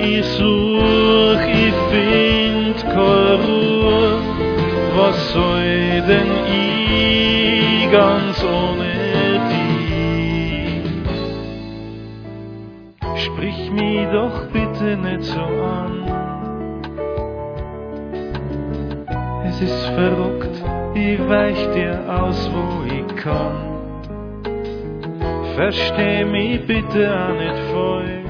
Ich such, ich find keine Ruhe. Was soll denn ich ganz ohne dich? Sprich mich doch bitte nicht so an. Es ist verrückt, ich weich dir aus, wo ich kann. Versteh mich bitte auch nicht voll.